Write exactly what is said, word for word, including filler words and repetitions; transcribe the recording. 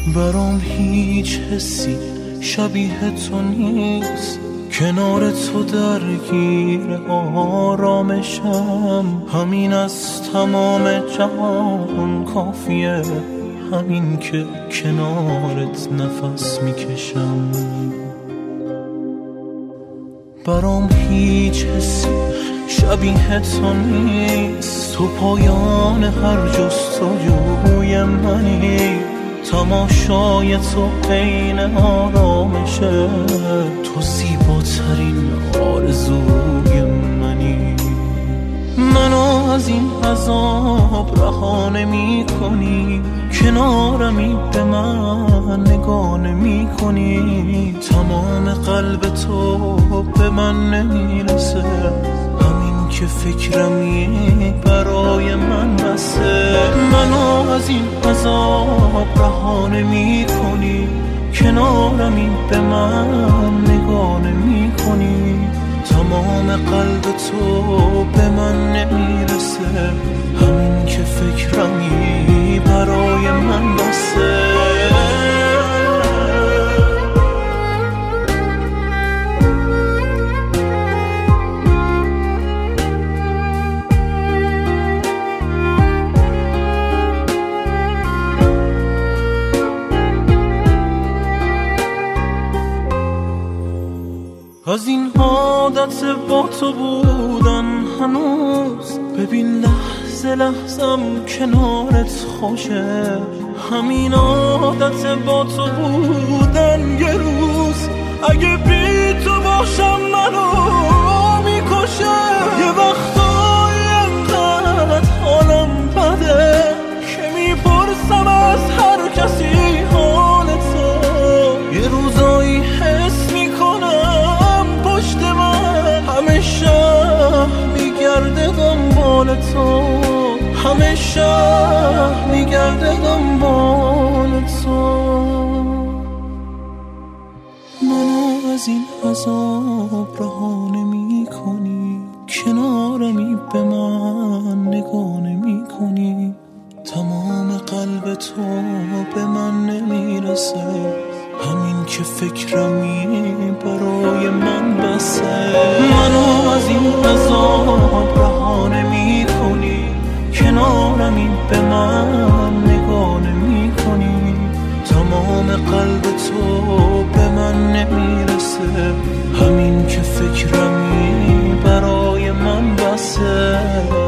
برام هیچ حسی شبیه تو نیست، کنار تو درگیر آرامشم. همین از تمام جهان کافیه، همین که کنارت نفس میکشم. برام هیچ حسی شبیه تو نیست، تو پایان هر جستجوی منی. تماشای تو عین آرامشه، تو زیباترین آرزوی منی. منو از این عذاب رها نمی کنی، کنارمی به من نگاه نمی کنی. تمام قلب تو به من نمیرسه، همین که فکرمی برای من بسه. منو از این عذاب رها نمی کنی، کنارمی به من نگاه نمی کنی. تمام قلب تو به من نمیرسه، همین که فکرمی برای من بسه. از این عادت با تو بودن هنوز، ببین لحظه لحظم کنارت خوشه. همین عادت با تو بودن یه روز اگه بی تو باشم منو میکشه. یه وقتایی انقدر حالم بده که میپرسم از هر کسی حال تو. یه روزایی حس میکنم پشت من همه شهر میگرده دنبال تو، همه شهر میگرده دنبال تو. منو از این عذاب رها نمی کنی، کنارمی به من نگاه نمی کنی. تمام قلب تو به من نمیرسه، همین که فکرمی برای من بسه. منو از این عذاب رها نمی کنی، کنارمی به من نگاه نمی کنی. تمام قلب تو به من نمیرسه، همین که فکرمی برای من بسه.